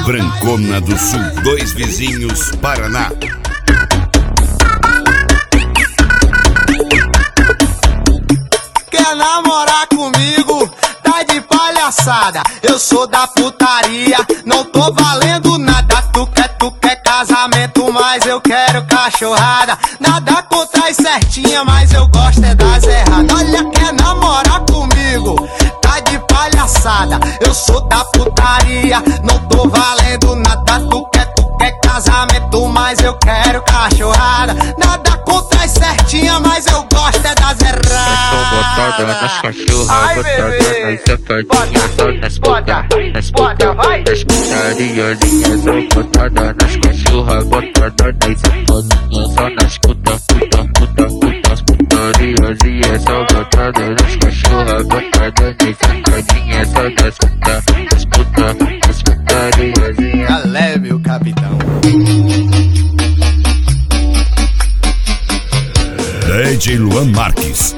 Brancona do Sul, dois vizinhos, Paraná. Quer namorar comigo? Tá de palhaçada. Eu sou da putaria, não tô valendo nada. Tu quer casamento, mas eu quero cachorrada. Nada contra as certinhas, mas eu gosto é das erradas. Olha, quer namorar comigo? Tá de palhaçada. Eu sou da putaria, não tô valendo nada. Tu quer casamento, mas eu quero cachorrada. Nada contra as certinhas, mas eu gosto é das erradas. Eu tô botada nas cachorras, botada nas safadinhas, só nas putariazinhas. Eu botada nas cachorras, botada nas safadinhas, só nas putariazinhas. Só botada nas cachorras, botada nas safadinhas, só nas putariazinhas. Tá leve o capitão. DJ Luan Marques.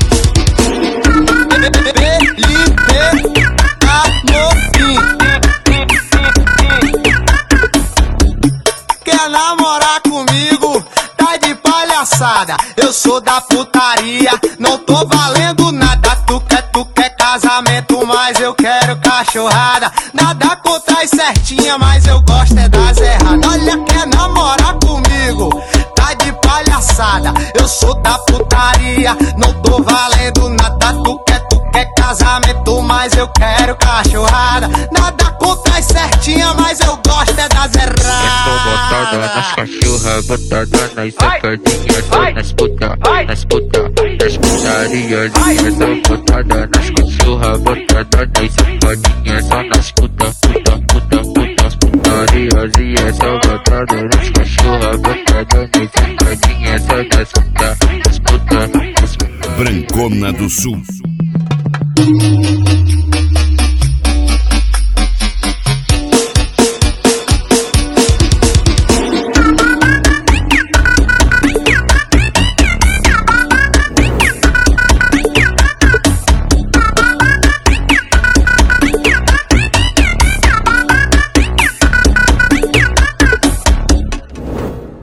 Quer namorar comigo? Tá de palhaçada. Eu sou da putaria, não tô valendo nada. Tu quer casamento, mas eu quero cachorrada. Nada contra as certinhas, mas eu gosto é das erradas. Olha, quer namorar comigo? Tá de palhaçada. Eu sou da putaria, não tô valendo nada. Tu quer casamento, mas eu quero cachorrada. Nada contra as certinhas, mas eu gosto é das erradas. Eu tô botada nas cachorras, botada nas safadinhas, só nas putariazinhas. Eu botada nas cachorras, botada nas safadinhas, só nas putariazinhas. Eu botada nas cachorras, botada nas safadinhas, só nas Brancona do Sul.